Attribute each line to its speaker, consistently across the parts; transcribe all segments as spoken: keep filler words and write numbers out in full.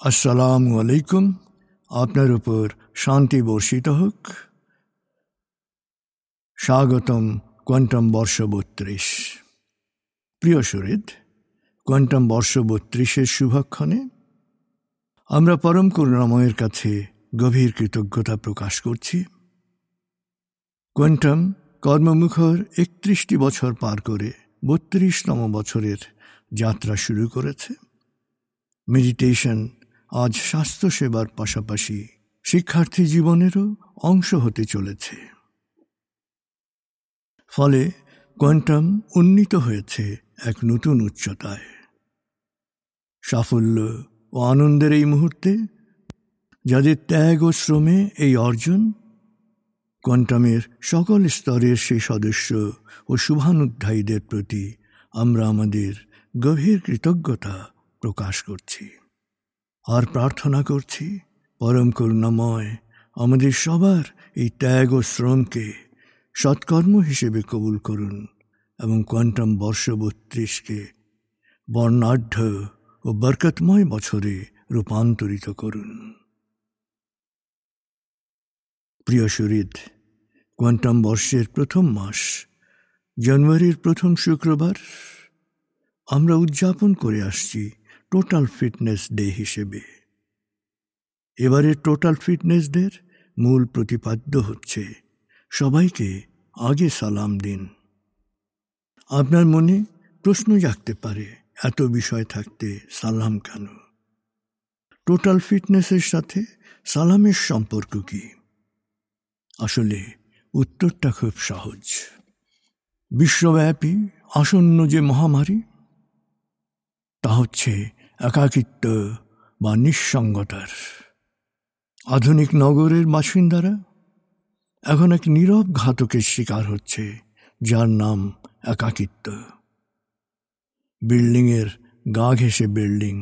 Speaker 1: আসসালামু আলাইকুম। আপনার উপর শান্তি বর্ষিত হোক। স্বাগতম কোয়ান্টাম বর্ষ বত্রিশ। প্রিয় সুহৃদ, কোয়ান্টাম বর্ষ বত্রিশের শুভক্ষণে আমরা পরম করুণাময়ের কাছে গভীর কৃতজ্ঞতা প্রকাশ করছি। কোয়ান্টাম কর্মমুখর একত্রিশটি বছর পার করে বত্রিশতম বছরের যাত্রা শুরু করেছে। মেডিটেশন আজ স্বাস্থ্যসেবার পাশাপাশি শিক্ষার্থী জীবনেরও অংশ হতে চলেছে। ফলে কোয়ান্টাম উন্নীত হয়েছে এক নতুন উচ্চতায়। সাফল্য ও আনন্দের এই মুহূর্তে যাদের ত্যাগ ও শ্রমে এই অর্জন, কোয়ান্টামের সকল স্তরের সেই সদস্য ও শুভানুধ্যায়ীদের প্রতি আমরা আমাদের গভীর কৃতজ্ঞতা প্রকাশ করছি আর প্রার্থনা করছি পরম করুণাময় আমাদের সবার এই ত্যাগ ও শ্রমকে সৎকর্ম হিসেবে কবুল করুন এবং কোয়ান্টাম বর্ষ বত্রিশকে বর্ণাঢ্য ও বরকতময় বছরে রূপান্তরিত করুন। প্রিয় সুহৃদ, কোয়ান্টাম বর্ষের প্রথম মাস জানুয়ারির প্রথম শুক্রবার আমরা উদযাপন করে আসছি টোটাল ফিটনেস ডে হিসেবে। এবারের টোটাল ফিটনেস ডের মূল প্রতিপাদ্য হচ্ছে সবাইকে আগে সালাম দিন। আপনার মনে প্রশ্ন জাগতে পারে, এত বিষয় থাকতে সালাম কেন? টোটাল ফিটনেসের সাথে সালামের সম্পর্ক কি? আসলে উত্তরটা খুব সহজ। বিশ্বব্যাপী আসন্ন যে মহামারী, তা হচ্ছে একাকিত্ব বা নিঃসঙ্গতার। আধুনিক নগরের বাসিন্দারা এখন এক নীরব ঘাতকের শিকার হচ্ছে, যার নাম একাকিত্ব। বিল্ডিংয়ের গা ঘেঁষে বিল্ডিং,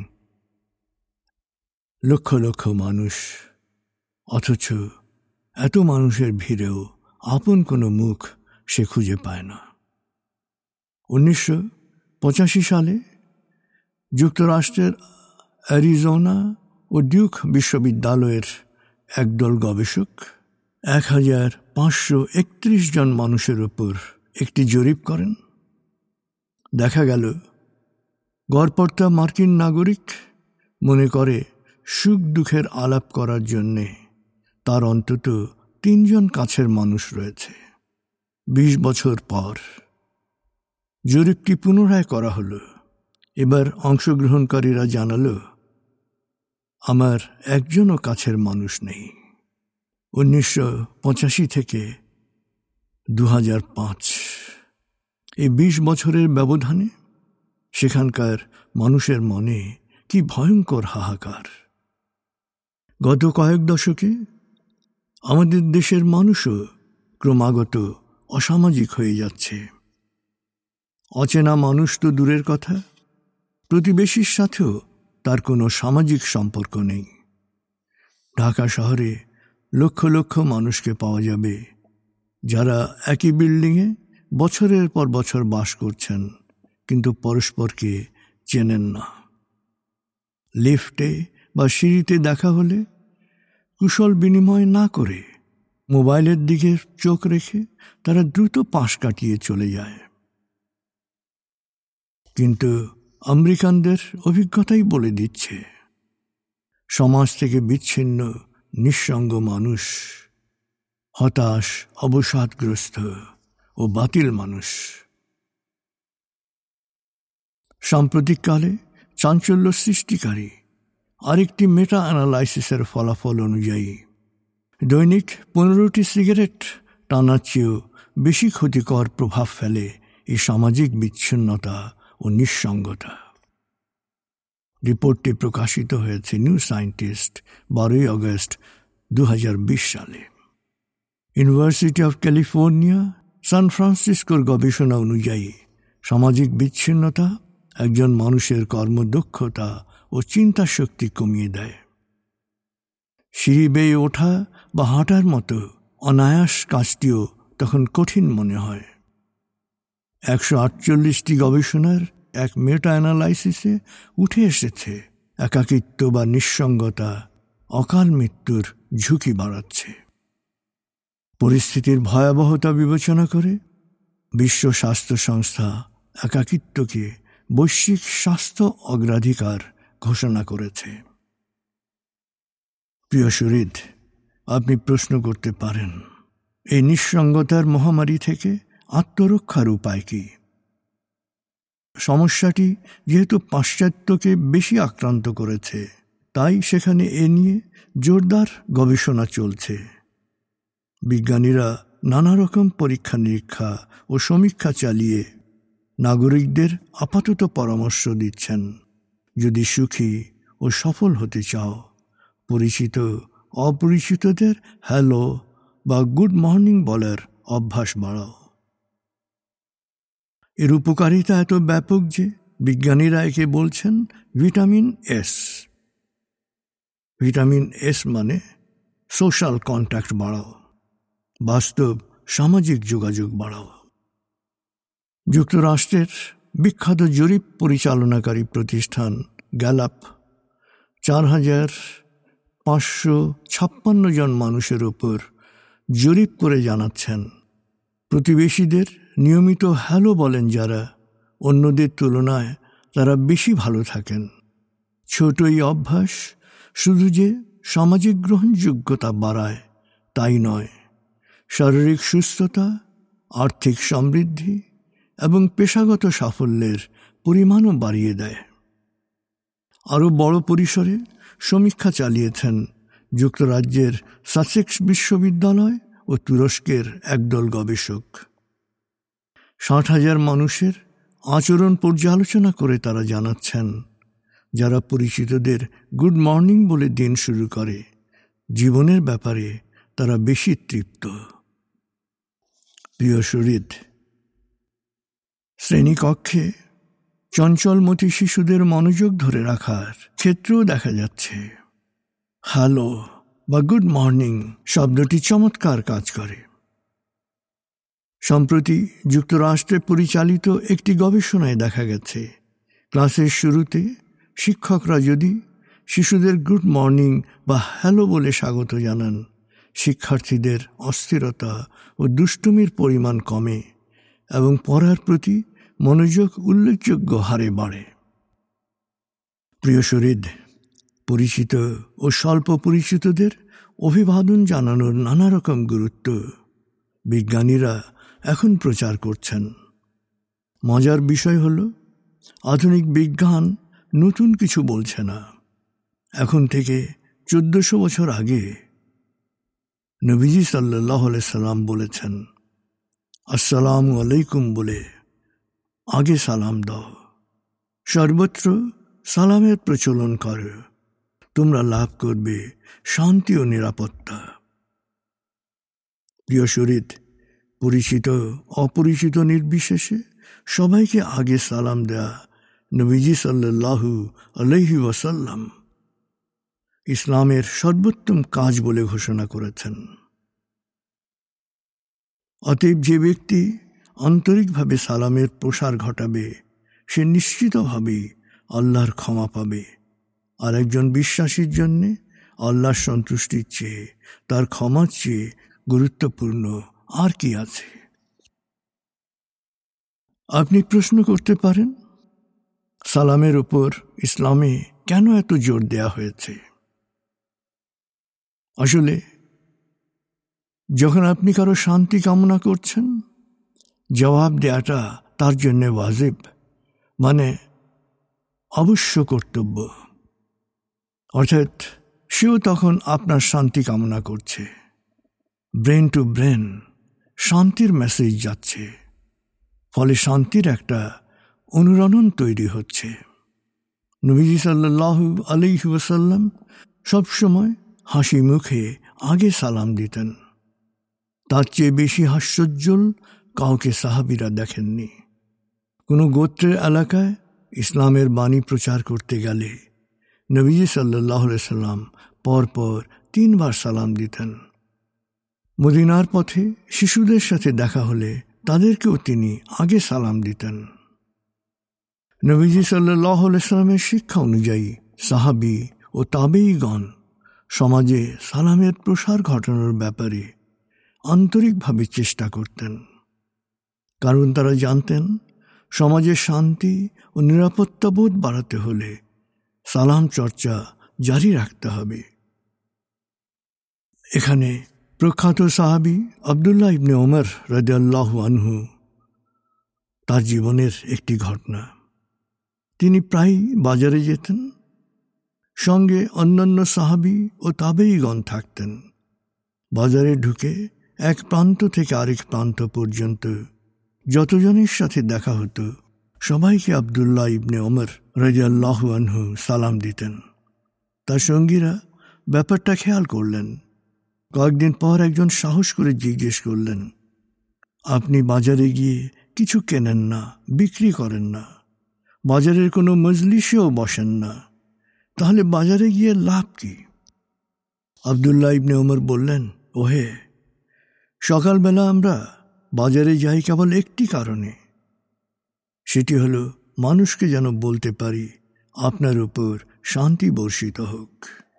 Speaker 1: লক্ষ লক্ষ মানুষ, অথচ এত মানুষের ভিড়েও আপন কোনো মুখ সে খুঁজে পায় না। উনিশশো পঁচাশি সালে যুক্তরাষ্ট্রের অ্যারিজোনা ও ডিউক বিশ্ববিদ্যালয়ের একদল গবেষক এক হাজার পাঁচশো একত্রিশ জন মানুষের উপর একটি জরিপ করেন। দেখা গেল গড়পড়তা মার্কিন নাগরিক মনে করে সুখ দুঃখের আলাপ করার জন্যে তার অন্তত তিনজন কাছের মানুষ রয়েছে। বিশ বছর পর জরিপটি পুনরায় করা হলো। এবার অংশগ্রহণকারীরা জানালো, আমার একজনও কাছের মানুষ নেই। উনিশশো পঁচাশি থেকে দু হাজার পাঁচ এই বিশ বছরের ব্যবধানে সেখানকার মানুষের মনে কি ভয়ঙ্কর হাহাকার। গত কয়েক দশকে আমাদের দেশের মানুষও ক্রমাগত অসামাজিক হয়ে যাচ্ছে। অচেনা মানুষ তো দূরের কথা, প্রতিবেশীর সাথেও তার কোনো সামাজিক সম্পর্ক নেই। ঢাকা শহরে লক্ষ লক্ষ মানুষকে পাওয়া যাবে যারা একই বিল্ডিংয়ে বছরের পর বছর বাস করছেন, কিন্তু পরস্পরকে চেনেন না। লিফটে বা সিঁড়িতে দেখা হলে কুশল বিনিময় না করে মোবাইলের দিকে চোখ রেখে তারা দ্রুত পাশ কাটিয়ে চলে যায়। কিন্তু আমেরিকানদের অভিজ্ঞতাই বলে দিচ্ছে, সমাজ থেকে বিচ্ছিন্ন নিঃসঙ্গ মানুষ হতাশ, অবসাদগ্রস্ত ও বাতিল মানুষ। সাম্প্রতিককালে চাঞ্চল্য সৃষ্টিকারী আরেকটি মেটা অ্যানালাইসিসের ফলাফল অনুযায়ী দৈনিক পনেরোটি সিগারেট টানার চেয়েও বেশি ক্ষতিকর প্রভাব ফেলে এই সামাজিক বিচ্ছিন্নতা ও নিঃসঙ্গতা। রিপোর্টটি প্রকাশিত হয়েছে নিউ সায়েন্টিস্ট বারোই আগস্ট দু হাজার বিশ সালে। ইউনিভার্সিটি অফ ক্যালিফোর্নিয়া সান ফ্রান্সিসকোর গবেষণা অনুযায়ী সামাজিক বিচ্ছিন্নতা একজন মানুষের কর্মদক্ষতা ও চিন্তা শক্তি কমিয়ে দেয়। সিঁড়ি বেয়ে ওঠা বা হাঁটার মতো অনায়াস কাজটিও তখন কঠিন মনে হয়। একশো আটচল্লিশটি গবেষণার এক মেটা অ্যানালাইসিসে উঠে এসেছে একাকিত্ব বা নিঃসঙ্গতা অকাল মৃত্যুর ঝুঁকি বাড়াচ্ছে। পরিস্থিতির ভয়াবহতা বিবেচনা করে বিশ্ব স্বাস্থ্য সংস্থা একাকিত্বকে বৈশ্বিক স্বাস্থ্য অগ্রাধিকার ঘোষণা করেছে। প্রিয় সুহৃদ, আপনি প্রশ্ন করতে পারেন, এই নিঃসঙ্গতার মহামারী থেকে আত্মরক্ষার উপায় কি? সমস্যাটি যেহেতু পাশ্চাত্যকে বেশি আক্রান্ত করেছে, তাই সেখানে এ নিয়ে জোরদার গবেষণা চলছে। বিজ্ঞানীরা নানা রকম পরীক্ষা নিরীক্ষা ও সমীক্ষা চালিয়ে নাগরিকদের আপাতত পরামর্শ দিচ্ছেন, যদি সুখী ও সফল হতে চাও, পরিচিত অপরিচিতদের হ্যালো বা গুড মর্নিং বলার অভ্যাস বাড়াও। এর উপকারিতা এত ব্যাপক যে বিজ্ঞানীরা একে বলছেন ভিটামিন এস। ভিটামিন এস মানে সোশ্যাল কন্ট্যাক্ট বাড়াও, বাস্তব সামাজিক যোগাযোগ বাড়াও। যুক্তরাষ্ট্রের বিখ্যাত জরিপ পরিচালনাকারী প্রতিষ্ঠান গ্যালাপ চার হাজার পাঁচশো ছাপ্পান্ন জন মানুষের ওপর জরিপ করে জানাচ্ছেন, প্রতিবেশীদের নিয়মিত হ্যালো বলেন যারা, অন্যদের তুলনায় তারা বেশি ভালো থাকেন। ছোট এই অভ্যাস শুধু যে সামাজিক গ্রহণযোগ্যতা বাড়ায় তাই নয়, শারীরিক সুস্থতা, আর্থিক সমৃদ্ধি এবং পেশাগত সাফল্যের পরিমাণও বাড়িয়ে দেয়। আরও বড় পরিসরে সমীক্ষা চালিয়েছেন যুক্তরাজ্যের সাসেক্স বিশ্ববিদ্যালয় ও তুরস্কের একদল গবেষক। ষাট হাজার মানুষের আচরণ পর্যালোচনা করে তারা জানাচ্ছেন, যারা পরিচিতদের গুড মর্নিং বলে দিন শুরু করে, জীবনের ব্যাপারে তারা বেশি তৃপ্ত। প্রিয় সুহৃদ, শ্রেণীকক্ষে চঞ্চলমতি শিশুদের মনোযোগ ধরে রাখার ক্ষেত্রেও দেখা যাচ্ছে হ্যালো বা গুড মর্নিং শব্দটি চমৎকার কাজ করে। সম্প্রতি যুক্তরাষ্ট্রে পরিচালিত একটি গবেষণায় দেখা গেছে, ক্লাসের শুরুতে শিক্ষকরা যদি শিশুদের গুড মর্নিং বা হ্যালো বলে স্বাগত জানান, শিক্ষার্থীদের অস্থিরতা ও দুষ্টুমির পরিমাণ কমে এবং পড়ার প্রতি মনোযোগ উল্লেখযোগ্য হারে বাড়ে। প্রিয় সুহৃদ, পরিচিত ও স্বল্প পরিচিতদের অভিবাদন জানানোর নানা রকম গুরুত্ব বিজ্ঞানীরা এখন প্রচার করছেন। মজার বিষয় হল, আধুনিক বিজ্ঞান নতুন কিছু বলছে না। এখন থেকে চোদ্দশো বছর আগে নবীজি সাল্লাল্লাহু আলাইহি সাল্লাম বলেছেন, আসসালামু আলাইকুম বলে আগে সালাম দাও, সর্বত্র সালামের প্রচলন করো, তোমরা লাভ করবে শান্তি ও নিরাপত্তা। প্রিয় সুহৃদ, পরিচিত অপরিচিত নির্বিশেষে সবাইকে আগে সালাম দেয়া নবীজি সাল্লাল্লাহু আলাইহি ওয়াসাল্লাম ইসলামের সর্বোত্তম কাজ বলে ঘোষণা করেছেন। অতএব যে ব্যক্তি আন্তরিকভাবে সালামের প্রসার ঘটাবে, সে নিশ্চিতভাবেই আল্লাহর ক্ষমা পাবে। আর একজন বিশ্বাসীর জন্যে আল্লাহর সন্তুষ্টির চেয়ে, তার ক্ষমার চেয়ে গুরুত্বপূর্ণ আর কি আছে? আপনি প্রশ্ন করতে পারেন, সালামের উপর ইসলামে কেন এত জোর দেয়া হয়েছে? আসলে যখন আপনি কারো শান্তি কামনা করছেন, জবাব দেয়াটা তার জন্য ওয়াজিব, মানে অবশ্য কর্তব্য। অর্থাৎ সেও তখন আপনার শান্তি কামনা করছে। ব্রেন টু ব্রেন শান্তির মেসেজ যাচ্ছে, ফলে শান্তির একটা অনুরণন তৈরি হচ্ছে। নবীজি সাল্লাল্লাহু আলাইহি ওয়াসাল্লাম সবসময় হাসি মুখে আগে সালাম দিতেন। তার চেয়ে বেশি হাস্যোজ্জ্বল কাউকে সাহাবীরা দেখেননি। কোনো গোত্রের এলাকায় ইসলামের বাণী প্রচার করতে গেলে নবীজি সাল্লাল্লাহু আলাইহি সাল্লাম পরপর তিনবার সালাম দিতেন। মদিনার পথে শিশুদের সাথে দেখা হলে তাদেরকেও তিনি আগে সালাম দিতেন। নবীজি সাল্লাল্লাহু আলাইহি সাল্লামের শিক্ষা অনুযায়ী সাহাবী ও তাবেঈগণ সমাজে সালামের প্রসার ঘটানোর ব্যাপারে আন্তরিকভাবে চেষ্টা করতেন, কারণ তারা জানতেন সমাজে শান্তি ও নিরাপত্তাবোধ বাড়াতে হলে সালাম চর্চা জারি রাখতে হবে। এখানে প্রখ্যাত সাহাবী আব্দুল্লাহ ইবনে ওমর রাদিয়াল্লাহু আনহু তার জীবনের একটি ঘটনা। তিনি প্রায়ই বাজারে যেতেন, সঙ্গে অন্যান্য সাহাবী ও তাবেঈগণ থাকতেন। বাজারে ঢুকে এক প্রান্ত থেকে আরেক প্রান্ত পর্যন্ত যতজনের সাথে দেখা হতো সবাইকে আব্দুল্লাহ ইবনে ওমর রাদিয়াল্লাহু আনহু সালাম দিতেন। তার সঙ্গীরা ব্যাপারটা খেয়াল করলেন। কয়েকদিন পর একজন সাহস করে জিজ্ঞেস করলেন, আপনি বাজারে গিয়ে কিছু কেনেন না, বিক্রি করেন না, বাজারের কোনো মজলিসেও বসেন না, তাহলে বাজারে গিয়ে লাভ কি? আব্দুল্লাহ ইবনে ওমর বললেন, ওহে, সকালবেলা আমরা বাজারে যাই কেবল একটি কারণে, সেটি হলো মানুষকে যেন বলতে পারি আপনার উপর শান্তি বর্ষিত হোক।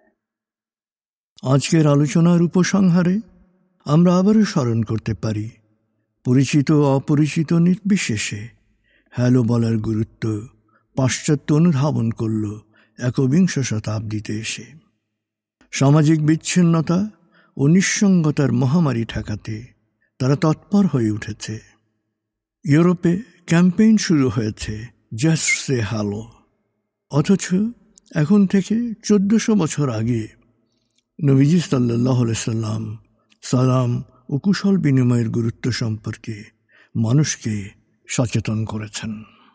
Speaker 1: আজকের আলোচনার উপসংহারে আমরা আবারও স্মরণ করতে পারি পরিচিত ও অপরিচিত নির্বিশেষে হ্যালো বলার গুরুত্ব পাশ্চাত্য অনুধাবন করল একবিংশ শতাব্দীতে এসে। সামাজিক বিচ্ছিন্নতা ও নিঃসঙ্গতার মহামারী ঠেকাতে তারা তৎপর হয়ে উঠেছে। ইউরোপে ক্যাম্পেইন শুরু হয়েছে জাস্ট সে হ্যালো, অথচ এখন থেকে চোদ্দশো বছর আগে নবীজি সাল্লাল্লাহু আলাইহি সাল্লাম সালাম ও কুশল বিনিময়ের গুরুত্ব সম্পর্কে মানুষকে সচেতন করেছেন।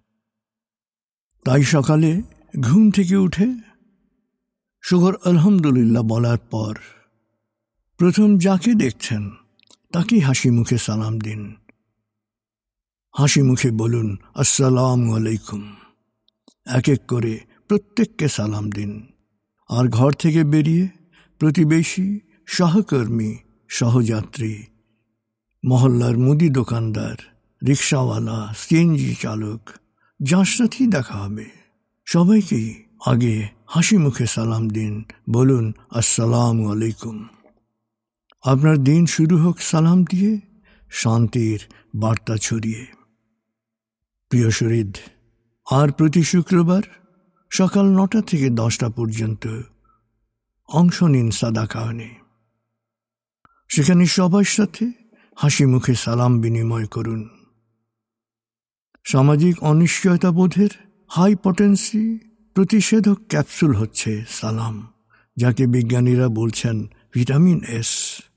Speaker 1: তাই সকালে ঘুম থেকে উঠে শুকর আলহামদুলিল্লাহ বলার পর প্রথম যাকে দেখছেন তাকে হাসি মুখে সালাম দিন। হাসি মুখে বলুন আসসালামু আলাইকুম। এক এক করে প্রত্যেককে সালাম দিন। আর ঘর থেকে বেরিয়ে প্রতিবেশী, সহকর্মী, সহযাত্রী, মহল্লার মুদি দোকানদার, রিক্সাওয়ালা, সিএনজি চালক, যার সাথেই দেখা হবে সবাইকেই আগে হাসি মুখে সালাম দিন, বলুন আসসালামু আলাইকুম। আপনার দিন শুরু হোক সালাম দিয়ে, শান্তির বার্তা ছড়িয়ে। প্রিয় শহীদ, আর প্রতি শুক্রবার সকাল নটা থেকে দশটা পর্যন্ত অংশ নিন সাদাকানে। সেখানে সবার সাথে হাসি মুখে সালাম বিনিময় করুন। সামাজিক অনিশ্চয়তা বোধের হাই পটেন্সি প্রতিষেধক ক্যাপসুল হচ্ছে সালাম, যাকে বিজ্ঞানীরা বলছেন ভিটামিন এস।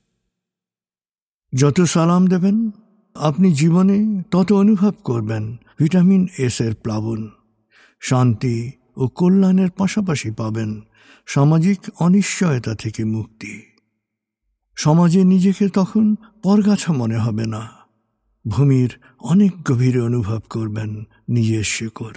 Speaker 1: যত সালাম দেবেন আপনি জীবনে তত অনুভব করবেন ভিটামিন এস এর প্লাবন। শান্তি ও কল্যাণের পাশাপাশি পাবেন সামাজিক অনিশ্চয়তা থেকে মুক্তি। সমাজে নিজেকে তখন পরগাছা মনে হবে না, ভূমির অনেক গভীরে অনুভব করবেন নিজের শেকড়।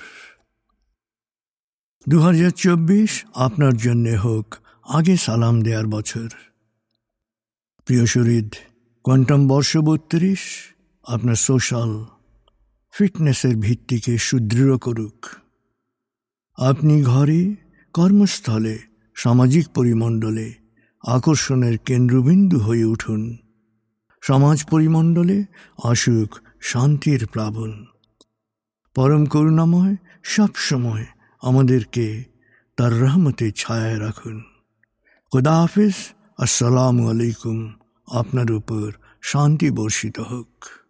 Speaker 1: দু হাজার চব্বিশ আপনার জন্যে হোক আগে সালাম দেওয়ার বছর। প্রিয় শহীদ, কোয়ান্টাম বর্ষ বত্রিশ আপনার সোশ্যাল ফিটনেসের ভিত্তিকে সুদৃঢ় করুক। আপনি ঘরে, কর্মস্থলে, সামাজিক পরিমণ্ডলে আকর্ষণের কেন্দ্রবিন্দু হয়ে উঠুন। সমাজ পরিমণ্ডলে আসুক শান্তির প্লাবন। পরম করুণাময় সবসময় আমাদেরকে তার রহমতে ছায়ায় রাখুন। খুদা হাফিজ। আসসালামু আলাইকুম। আপনার উপর শান্তি বর্ষিত হোক।